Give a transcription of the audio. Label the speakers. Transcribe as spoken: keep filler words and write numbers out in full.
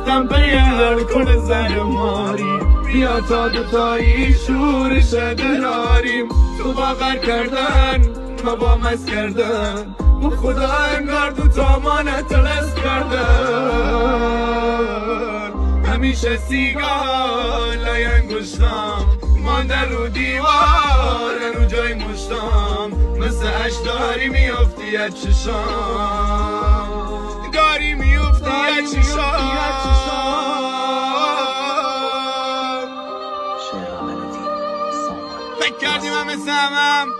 Speaker 1: رفتم پی هر کل زن ماری، بیا تا دوتایی شورش دراریم. تو باور کردن ما با مست کردن، با خدا انگار دو تا ما نتلس کردن. همیشه سیگار لای انگشتم مانده رو دیوار، رو جای مشتم مثل اش داری میافتی از چشام، داری میافتی از چشام. فکر کردی من مثل همم